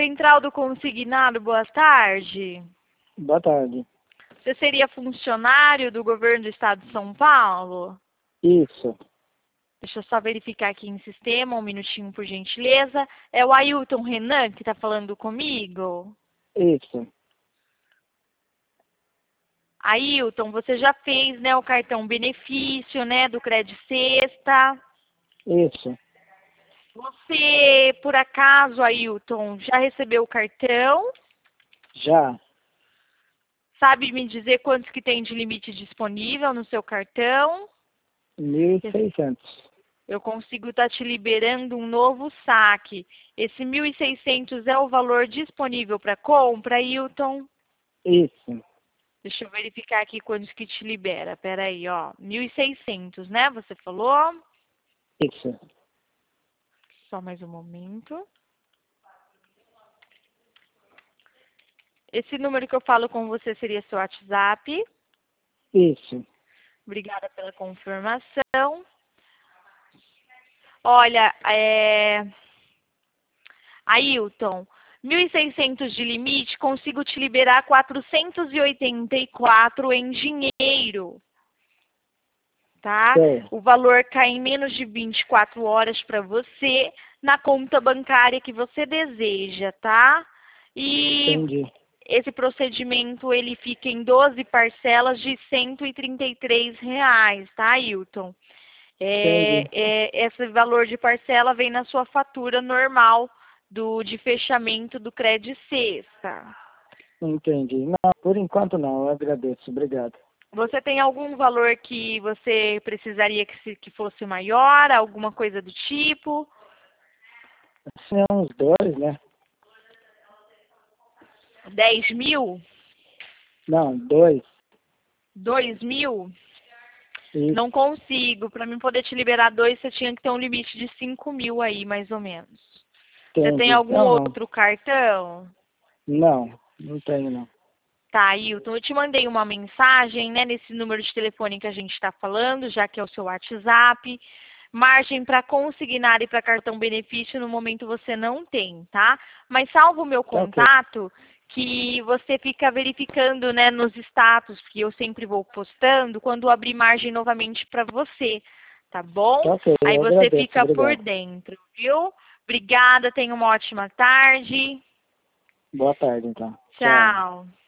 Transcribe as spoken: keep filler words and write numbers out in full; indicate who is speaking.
Speaker 1: Central do Consignado, boa tarde.
Speaker 2: Boa tarde.
Speaker 1: Você seria funcionário do governo do estado de São Paulo?
Speaker 2: Isso.
Speaker 1: Deixa eu só verificar aqui em sistema, um minutinho por gentileza. É o Ailton Renan que está falando comigo?
Speaker 2: Isso.
Speaker 1: Ailton, você já fez, né, o cartão benefício, né, do Cred Sexta?
Speaker 2: Isso.
Speaker 1: Você, por acaso, Ailton, já recebeu o cartão?
Speaker 2: Já.
Speaker 1: Sabe me dizer quantos que tem de limite disponível no seu cartão?
Speaker 2: Mil e seiscentos.
Speaker 1: Eu consigo estar te liberando um novo saque. Esse mil e seiscentos é o valor disponível para compra, Ailton?
Speaker 2: Isso.
Speaker 1: Deixa eu verificar aqui quantos que te libera. Pera aí, ó. mil e seiscentos, né? Você falou?
Speaker 2: Isso.
Speaker 1: Só mais um momento. Esse número que eu falo com você seria seu WhatsApp.
Speaker 2: Isso.
Speaker 1: Obrigada pela confirmação. Olha, é... Ailton, mil e seiscentos de limite, consigo te liberar quatrocentos e oitenta e quatro em dinheiro. Tá?
Speaker 2: Sei.
Speaker 1: O valor cai em menos de vinte e quatro horas para você na conta bancária que você deseja, tá? E
Speaker 2: Entendi.
Speaker 1: esse procedimento ele fica em doze parcelas de cento e trinta e três reais, tá, Ailton? É,
Speaker 2: Entendi.
Speaker 1: é, esse valor de parcela vem na sua fatura normal do, de fechamento do Cred Sexta.
Speaker 2: Entendi. Não, por enquanto não. Eu agradeço. Obrigado.
Speaker 1: Você tem algum valor que você precisaria que, se, que fosse maior, alguma coisa do tipo?
Speaker 2: Assim, é uns dois, né?
Speaker 1: dez mil?
Speaker 2: Não, dois.
Speaker 1: dois mil?
Speaker 2: Isso.
Speaker 1: Não consigo. Para mim poder te liberar dois, você tinha que ter um limite de cinco mil aí, mais ou menos.
Speaker 2: Entendi.
Speaker 1: Você tem algum
Speaker 2: Não, não.
Speaker 1: outro cartão?
Speaker 2: Não, não tenho não.
Speaker 1: Tá, Ailton, eu te mandei uma mensagem, né, nesse número de telefone que a gente está falando, já que é o seu WhatsApp. Margem para consignar e para cartão benefício, no momento você não tem, tá? Mas salva o meu
Speaker 2: Tá ok.
Speaker 1: contato, que você fica verificando, né, nos status, que eu sempre vou postando, quando abrir margem novamente para você, tá bom?
Speaker 2: Tá ok.
Speaker 1: Aí
Speaker 2: Eu
Speaker 1: você
Speaker 2: agradeço.
Speaker 1: fica por
Speaker 2: Obrigado.
Speaker 1: dentro, viu? Obrigada, tenha uma ótima tarde.
Speaker 2: Boa tarde, então. Tchau.
Speaker 1: Tchau.